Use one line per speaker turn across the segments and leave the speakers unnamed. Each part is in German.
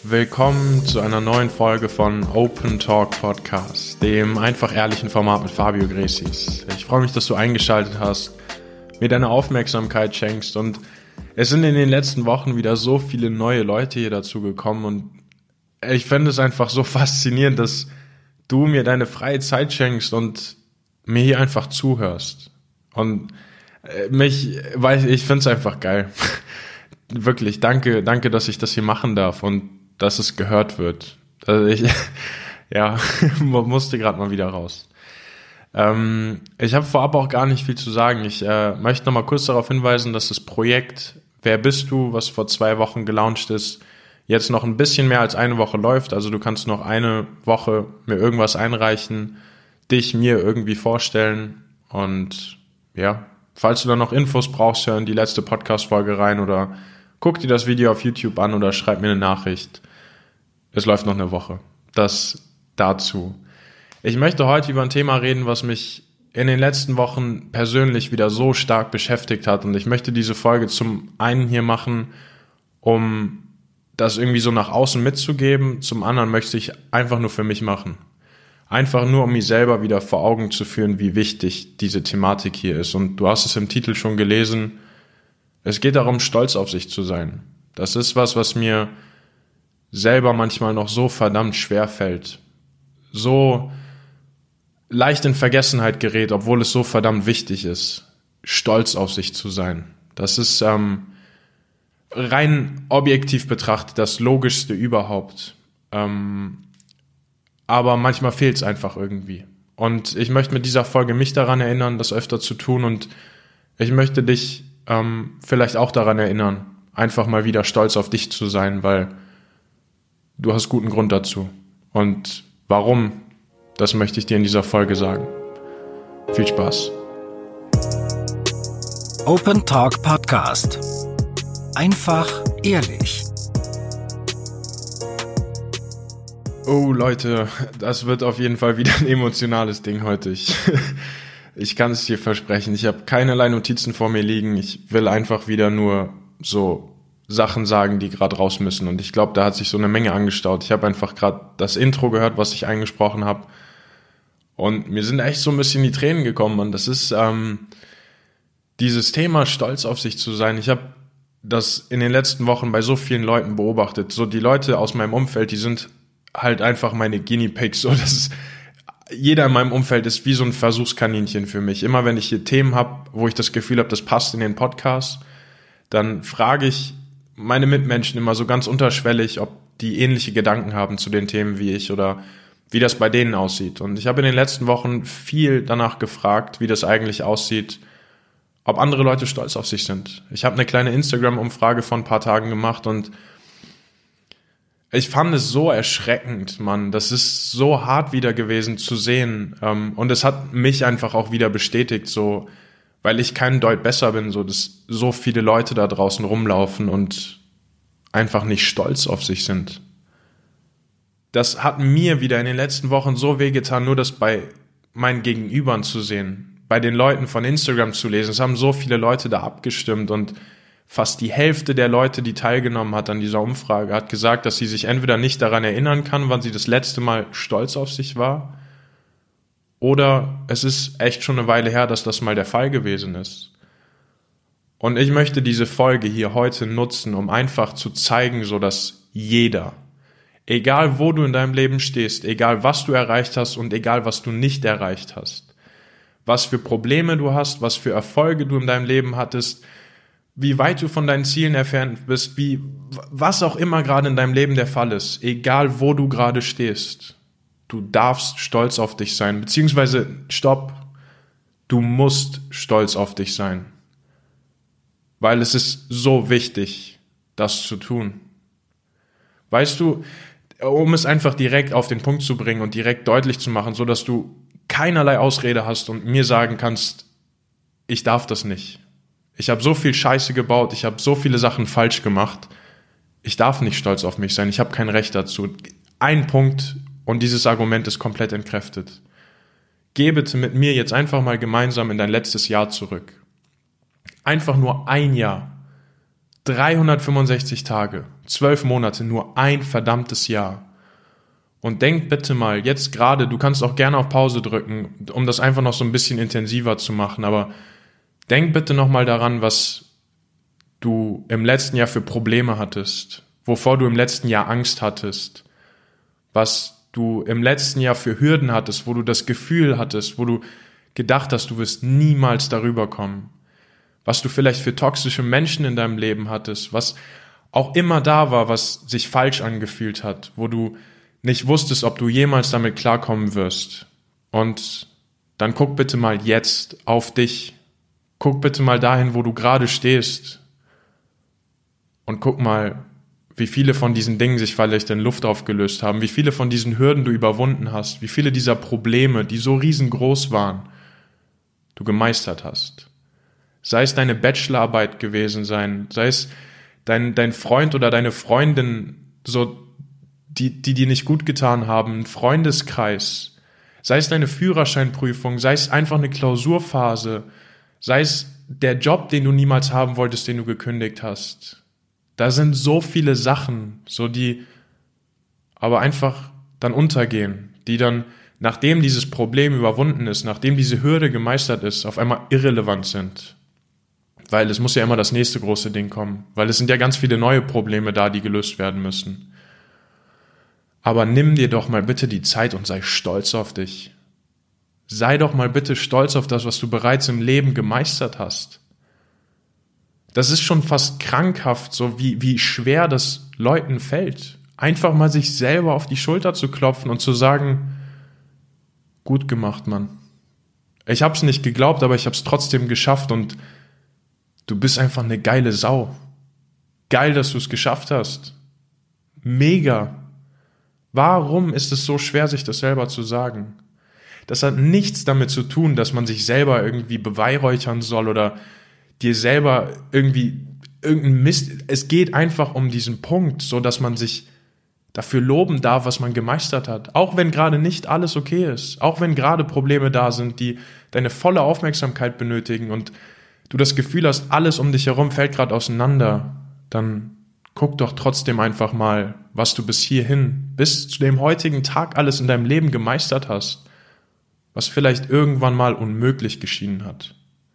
Willkommen zu einer neuen Folge von Open Talk Podcast, dem einfach ehrlichen Format mit Fabio Gresis. Ich freue mich, dass du eingeschaltet hast, mir deine Aufmerksamkeit schenkst, und es sind in den letzten Wochen wieder so viele neue Leute hier dazu gekommen, und ich finde es einfach so faszinierend, dass du mir deine freie Zeit schenkst und mir hier einfach zuhörst. Und ich finde es einfach geil. Wirklich, danke, dass ich das hier machen darf und dass es gehört wird. Also musste gerade mal wieder raus. Ich habe vorab auch gar nicht viel zu sagen. Ich möchte noch mal kurz darauf hinweisen, dass das Projekt Wer bist du?, was vor 2 Wochen gelauncht ist, jetzt noch ein bisschen mehr als eine Woche läuft. Also du kannst noch eine Woche mir irgendwas einreichen, dich mir irgendwie vorstellen, und ja, falls du da noch Infos brauchst, hör in die letzte Podcast-Folge rein oder guck dir das Video auf YouTube an oder schreib mir eine Nachricht. Es läuft noch eine Woche. Das dazu. Ich möchte heute über ein Thema reden, was mich in den letzten Wochen persönlich wieder so stark beschäftigt hat, und ich möchte diese Folge zum einen hier machen, um das irgendwie so nach außen mitzugeben, zum anderen möchte ich einfach nur für mich machen. Einfach nur, um mich selber wieder vor Augen zu führen, wie wichtig diese Thematik hier ist. Und du hast es im Titel schon gelesen, es geht darum, stolz auf sich zu sein. Das ist was mir selber manchmal noch so verdammt schwer fällt. So leicht in Vergessenheit gerät, obwohl es so verdammt wichtig ist, stolz auf sich zu sein. Das ist rein objektiv betrachtet das Logischste überhaupt. Aber manchmal fehlt es einfach irgendwie. Und ich möchte mit dieser Folge mich daran erinnern, das öfter zu tun, und ich möchte dich vielleicht auch daran erinnern, einfach mal wieder stolz auf dich zu sein, weil du hast guten Grund dazu. Und warum, das möchte ich dir in dieser Folge sagen. Viel Spaß.
Open Talk Podcast. Einfach ehrlich.
Oh Leute, das wird auf jeden Fall wieder ein emotionales Ding heute. Ich kann es dir versprechen. Ich habe keinerlei Notizen vor mir liegen. Ich will einfach wieder nur so Sachen sagen, die gerade raus müssen. Und ich glaube, da hat sich so eine Menge angestaut. Ich habe einfach gerade das Intro gehört, was ich eingesprochen habe. Und mir sind echt so ein bisschen die Tränen gekommen. Und das ist dieses Thema, stolz auf sich zu sein. Ich habe das in den letzten Wochen bei so vielen Leuten beobachtet. So die Leute aus meinem Umfeld, die sind halt einfach meine Guinea Pigs. So, jeder in meinem Umfeld ist wie so ein Versuchskaninchen für mich. Immer wenn ich hier Themen habe, wo ich das Gefühl habe, das passt in den Podcast, dann frage ich meine Mitmenschen immer so ganz unterschwellig, ob die ähnliche Gedanken haben zu den Themen wie ich oder wie das bei denen aussieht. Und ich habe in den letzten Wochen viel danach gefragt, wie das eigentlich aussieht, ob andere Leute stolz auf sich sind. Ich habe eine kleine Instagram-Umfrage vor ein paar Tagen gemacht, und ich fand es so erschreckend, Mann. Das ist so hart wieder gewesen zu sehen. Und es hat mich einfach auch wieder bestätigt, so, weil ich kein Deut besser bin, so, dass so viele Leute da draußen rumlaufen und einfach nicht stolz auf sich sind. Das hat mir wieder in den letzten Wochen so wehgetan, nur das bei meinen Gegenübern zu sehen, bei den Leuten von Instagram zu lesen. Es haben so viele Leute da abgestimmt, und fast die Hälfte der Leute, die teilgenommen hat an dieser Umfrage, hat gesagt, dass sie sich entweder nicht daran erinnern kann, wann sie das letzte Mal stolz auf sich war, oder es ist echt schon eine Weile her, dass das mal der Fall gewesen ist. Und ich möchte diese Folge hier heute nutzen, um einfach zu zeigen, so dass jeder, egal wo du in deinem Leben stehst, egal was du erreicht hast und egal was du nicht erreicht hast, was für Probleme du hast, was für Erfolge du in deinem Leben hattest, wie weit du von deinen Zielen entfernt bist, was auch immer gerade in deinem Leben der Fall ist, egal wo du gerade stehst, du darfst stolz auf dich sein, beziehungsweise stopp, du musst stolz auf dich sein, weil es ist so wichtig, das zu tun. Weißt du, um es einfach direkt auf den Punkt zu bringen und direkt deutlich zu machen, so dass du keinerlei Ausrede hast und mir sagen kannst, ich darf das nicht. Ich habe so viel Scheiße gebaut, ich habe so viele Sachen falsch gemacht, ich darf nicht stolz auf mich sein, ich habe kein Recht dazu. Ein Punkt, und dieses Argument ist komplett entkräftet. Geh bitte mit mir jetzt einfach mal gemeinsam in dein letztes Jahr zurück. Einfach nur ein Jahr. 365 Tage, 12 Monate, nur ein verdammtes Jahr. Und denk bitte mal, jetzt gerade, du kannst auch gerne auf Pause drücken, um das einfach noch so ein bisschen intensiver zu machen, aber denk bitte nochmal daran, was du im letzten Jahr für Probleme hattest, wovor du im letzten Jahr Angst hattest, was du im letzten Jahr für Hürden hattest, wo du das Gefühl hattest, wo du gedacht hast, du wirst niemals darüber kommen, was du vielleicht für toxische Menschen in deinem Leben hattest, was auch immer da war, was sich falsch angefühlt hat, wo du nicht wusstest, ob du jemals damit klarkommen wirst. Und dann guck bitte mal jetzt auf dich. Guck bitte mal dahin, wo du gerade stehst. Und guck mal, wie viele von diesen Dingen sich vielleicht in Luft aufgelöst haben, wie viele von diesen Hürden du überwunden hast, wie viele dieser Probleme, die so riesengroß waren, du gemeistert hast. Sei es deine Bachelorarbeit gewesen sein, sei es dein Freund oder deine Freundin, so die dir nicht gut getan haben, ein Freundeskreis, sei es deine Führerscheinprüfung, sei es einfach eine Klausurphase, sei es der Job, den du niemals haben wolltest, den du gekündigt hast. Da sind so viele Sachen, so die aber einfach dann untergehen, die dann, nachdem dieses Problem überwunden ist, nachdem diese Hürde gemeistert ist, auf einmal irrelevant sind. Weil es muss ja immer das nächste große Ding kommen, weil es sind ja ganz viele neue Probleme da, die gelöst werden müssen. Aber nimm dir doch mal bitte die Zeit und sei stolz auf dich. Sei doch mal bitte stolz auf das, was du bereits im Leben gemeistert hast. Das ist schon fast krankhaft, so wie schwer das Leuten fällt. Einfach mal sich selber auf die Schulter zu klopfen und zu sagen, gut gemacht, Mann. Ich hab's nicht geglaubt, aber ich hab's trotzdem geschafft und du bist einfach eine geile Sau. Geil, dass du es geschafft hast. Mega. Warum ist es so schwer, sich das selber zu sagen? Das hat nichts damit zu tun, dass man sich selber irgendwie beweihräuchern soll oder dir selber irgendwie irgendein Mist. Es geht einfach um diesen Punkt, so dass man sich dafür loben darf, was man gemeistert hat. Auch wenn gerade nicht alles okay ist. Auch wenn gerade Probleme da sind, die deine volle Aufmerksamkeit benötigen und du das Gefühl hast, alles um dich herum fällt gerade auseinander, dann guck doch trotzdem einfach mal, was du bis hierhin, bis zu dem heutigen Tag alles in deinem Leben gemeistert hast, was vielleicht irgendwann mal unmöglich geschienen hat.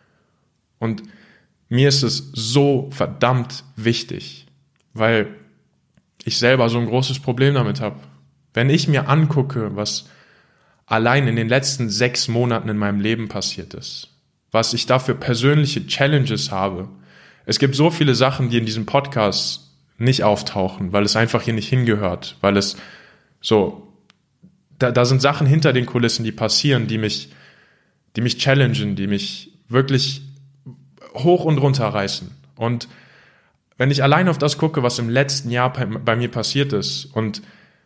Und mir ist es so verdammt wichtig, weil ich selber so ein großes Problem damit habe. Wenn ich mir angucke, was allein in den letzten 6 Monaten in meinem Leben passiert ist, was ich da für persönliche Challenges habe. Es gibt so viele Sachen, die in diesem Podcast nicht auftauchen, weil es einfach hier nicht hingehört, weil es so, da sind Sachen hinter den Kulissen, die passieren, die mich challengen, die mich wirklich hoch und runter reißen. Und wenn ich allein auf das gucke, was im letzten Jahr bei mir passiert ist und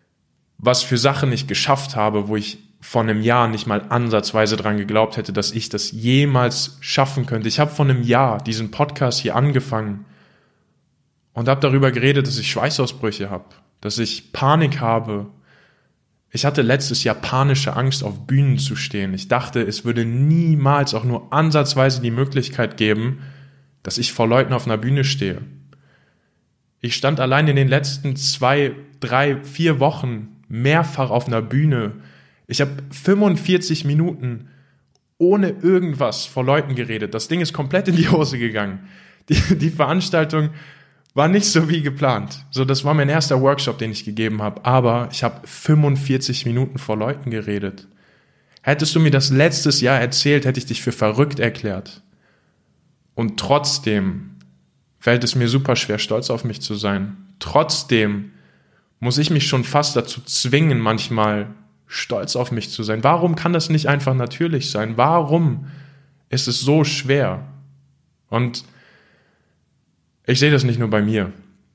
was für Sachen ich geschafft habe, wo ich vor einem Jahr nicht mal ansatzweise dran geglaubt hätte, dass ich das jemals schaffen könnte. Ich habe vor einem Jahr diesen Podcast hier angefangen und habe darüber geredet, dass ich Schweißausbrüche habe, dass ich Panik habe. Ich hatte letztes Jahr panische Angst, auf Bühnen zu stehen. Ich dachte, es würde niemals auch nur ansatzweise die Möglichkeit geben, dass ich vor Leuten auf einer Bühne stehe. Ich stand allein in den letzten 2, 3, 4 Wochen mehrfach auf einer Bühne. Ich habe 45 Minuten ohne irgendwas vor Leuten geredet. Das Ding ist komplett in die Hose gegangen. Die Veranstaltung war nicht so wie geplant. So, das war mein erster Workshop, den ich gegeben habe. Aber ich habe 45 Minuten vor Leuten geredet. Hättest du mir das letztes Jahr erzählt, hätte ich dich für verrückt erklärt. Und trotzdem fällt es mir super schwer, stolz auf mich zu sein. Trotzdem muss ich mich schon fast dazu zwingen, manchmal stolz auf mich zu sein. Warum kann das nicht einfach natürlich sein? Warum ist es so schwer? Und ich sehe das nicht nur bei mir.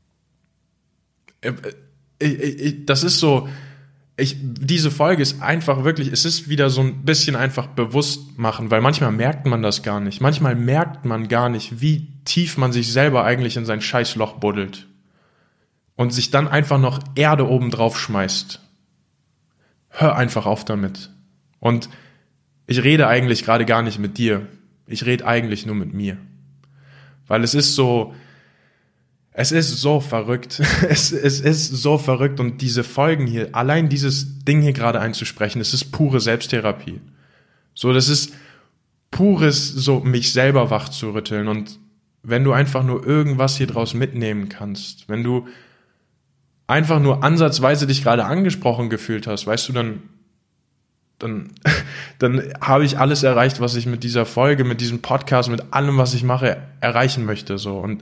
Das ist so, diese Folge ist einfach wirklich, es ist wieder so ein bisschen einfach bewusst machen, weil manchmal merkt man das gar nicht. Manchmal merkt man gar nicht, wie tief man sich selber eigentlich in sein Scheißloch buddelt und sich dann einfach noch Erde oben drauf schmeißt. Hör einfach auf damit. Und ich rede eigentlich gerade gar nicht mit dir. Ich rede eigentlich nur mit mir. Weil es ist so, Es ist so verrückt. Es ist so verrückt. Und diese Folgen hier, allein dieses Ding hier gerade einzusprechen, das ist pure Selbsttherapie. So, das ist pures, so mich selber wach zu rütteln. Und wenn du einfach nur irgendwas hier draus mitnehmen kannst, wenn du einfach nur ansatzweise dich gerade angesprochen gefühlt hast, weißt du, dann habe ich alles erreicht, was ich mit dieser Folge, mit diesem Podcast, mit allem, was ich mache, erreichen möchte. So. Und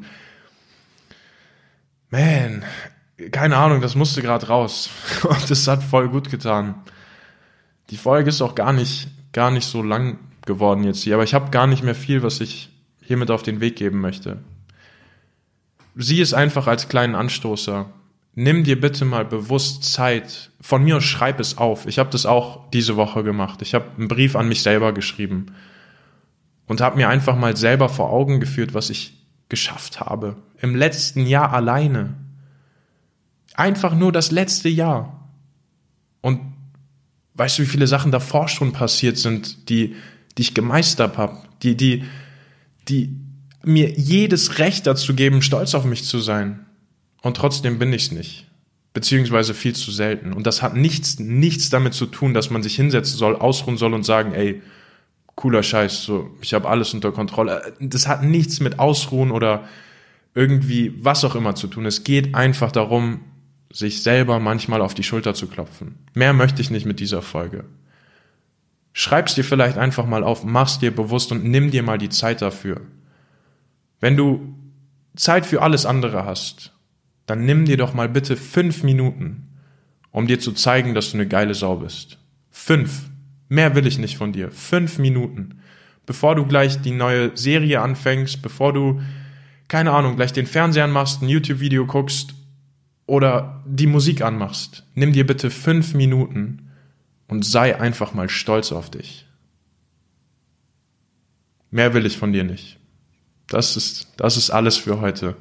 man, keine Ahnung, das musste gerade raus. Und das hat voll gut getan. Die Folge ist auch gar nicht so lang geworden jetzt hier, aber ich habe gar nicht mehr viel, was ich hiermit auf den Weg geben möchte. Sieh es einfach als kleinen Anstoßer. Nimm dir bitte mal bewusst Zeit. Von mir aus schreib es auf. Ich habe das auch diese Woche gemacht. Ich habe einen Brief an mich selber geschrieben und habe mir einfach mal selber vor Augen geführt, was ich geschafft habe. Im letzten Jahr alleine. Einfach nur das letzte Jahr. Und weißt du, wie viele Sachen davor schon passiert sind, die ich gemeistert habe, die mir jedes Recht dazu geben, stolz auf mich zu sein. Und trotzdem bin ich es nicht. Beziehungsweise viel zu selten. Und das hat nichts damit zu tun, dass man sich hinsetzen soll, ausruhen soll und sagen, ey, cooler Scheiß, so, ich habe alles unter Kontrolle. Das hat nichts mit Ausruhen oder irgendwie was auch immer zu tun. Es geht einfach darum, sich selber manchmal auf die Schulter zu klopfen. Mehr möchte ich nicht mit dieser Folge. Schreib's dir vielleicht einfach mal auf, mach's dir bewusst und nimm dir mal die Zeit dafür. Wenn du Zeit für alles andere hast, dann nimm dir doch mal bitte 5 Minuten, um dir zu zeigen, dass du eine geile Sau bist. 5. Mehr will ich nicht von dir. 5 Minuten. Bevor du gleich die neue Serie anfängst, bevor du, keine Ahnung, gleich den Fernseher anmachst, ein YouTube-Video guckst oder die Musik anmachst. Nimm dir bitte 5 Minuten und sei einfach mal stolz auf dich. Mehr will ich von dir nicht. Das ist alles für heute.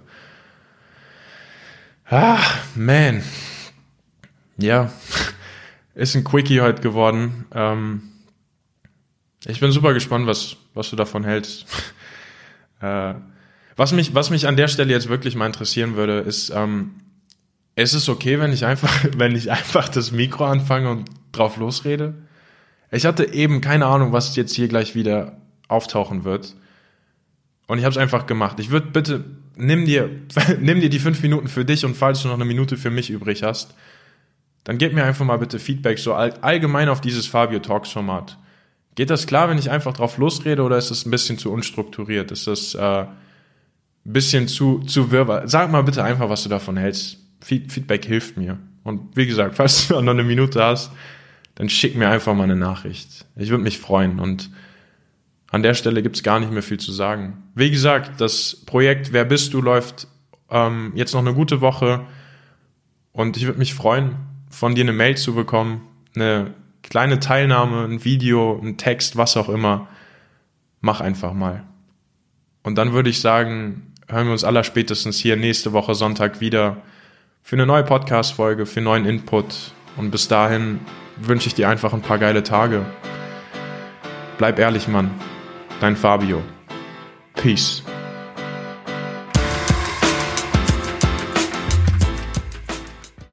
Ah, man. Ja, ist ein Quickie heute geworden. Ich bin super gespannt, was du davon hältst. Was mich an der Stelle jetzt wirklich mal interessieren würde, ist, ist es okay, wenn ich einfach das Mikro anfange und drauf losrede? Ich hatte eben keine Ahnung, was jetzt hier gleich wieder auftauchen wird. Und ich habe es einfach gemacht. Ich würde bitte, nimm dir die 5 Minuten für dich und falls du noch eine Minute für mich übrig hast, dann gib mir einfach mal bitte Feedback, so allgemein auf dieses Fabio Talks Format. Geht das klar, wenn ich einfach drauf losrede oder ist das ein bisschen zu unstrukturiert? Ist das ein bisschen zu wirr? Sag mal bitte einfach, was du davon hältst. Feedback hilft mir. Und wie gesagt, falls du noch eine Minute hast, dann schick mir einfach mal eine Nachricht. Ich würde mich freuen und an der Stelle gibt's gar nicht mehr viel zu sagen. Wie gesagt, das Projekt Wer bist du läuft jetzt noch eine gute Woche und ich würde mich freuen, von dir eine Mail zu bekommen, eine kleine Teilnahme, ein Video, ein Text, was auch immer. Mach einfach mal. Und dann würde ich sagen, hören wir uns allerspätestens hier nächste Woche Sonntag wieder für eine neue Podcast-Folge, für neuen Input. Und bis dahin wünsche ich dir einfach ein paar geile Tage. Bleib ehrlich, Mann. Dein Fabio. Peace.